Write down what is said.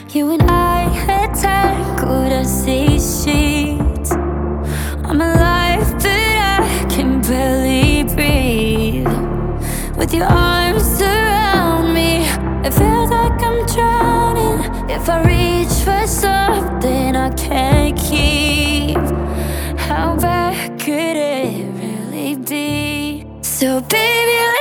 You and I had tangled as these sheets. I'm alive, but I can barely breathe. With your arms around me, it feels like I'm drowning. If I reach for something I can't keep, how bad could it really be? So baby,